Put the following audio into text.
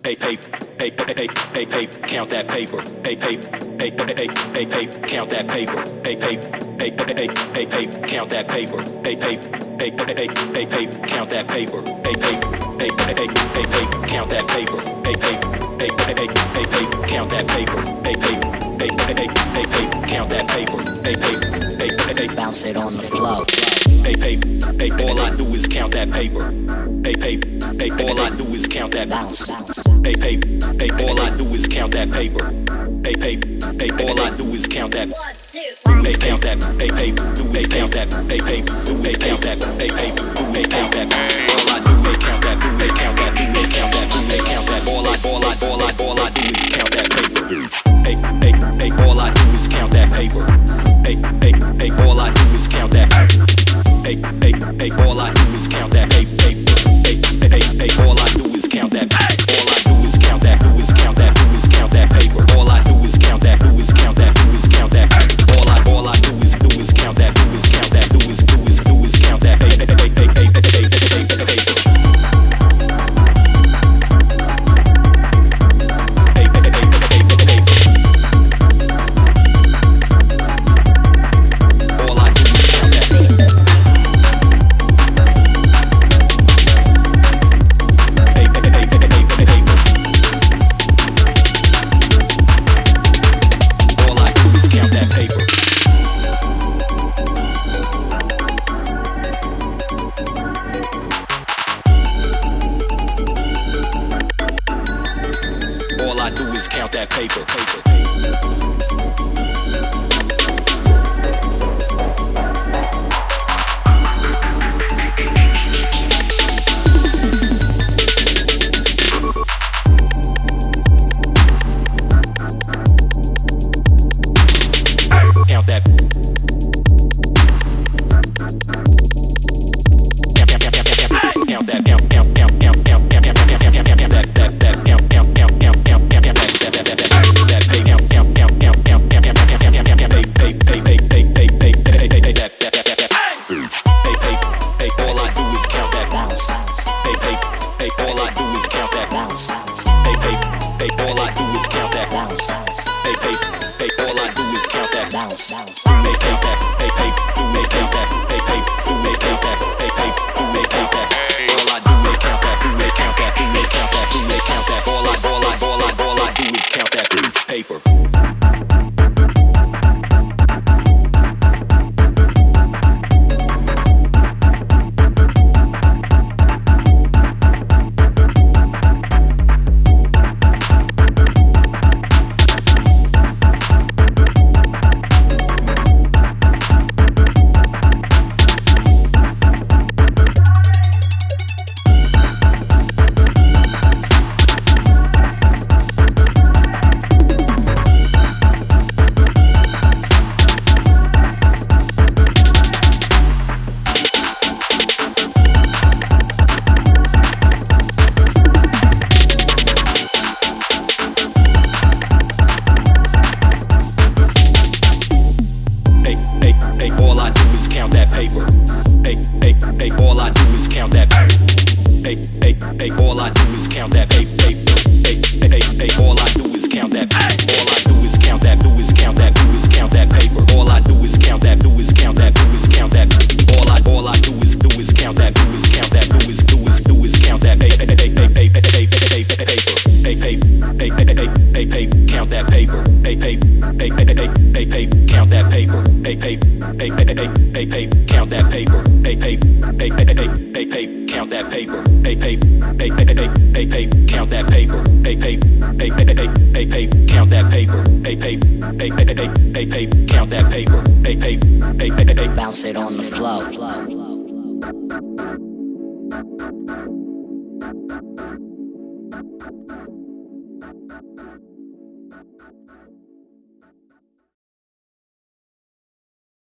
Hey, hey, hey, hey, hey, hey, count that paper. Hey, hey, hey, hey, hey, hey, count that paper. Hey, hey, hey, hey, hey, hey, count that paper. Hey, hey, hey, hey, hey, hey, count that paper. Hey, hey, hey, hey, hey, hey, count that paper. Hey, hey, hey, hey, hey, hey, count that paper. Hey, hey, hey, hey, hey, hey, count that paper. Hey, hey, hey, hey, bounce it on the floor. Hey, hey, hey, all I do is count that paper. Hey, hey, hey, all I do is count that Bounce. Hey, hey, hey, all I do is count that paper. Hey, hey, hey, all I do is count that. Hey, count that. Hey, hey, do they count that? Hey, hey, do they count that? Hey, hey, do they count that? All I do is count that. Do they count that? Do they count that? Do they count that? All I do is count that paper. Hey, hey, hey, all I do is count that paper. Hey, hey, hey, all I do is count that. Hey, hey, hey, all I do is count that paper. Hey, hey, hey, all I do is count that. All I do is count that. Do is count that. Do is count that paper. All I do is count that. Do is count that. Do is count that. All I do is count that. Do is count that. Do is count that. Hey, hey, hey, hey, hey, hey, hey, hey, hey. Count that paper. Count that. Count that. Bounce it on the floor.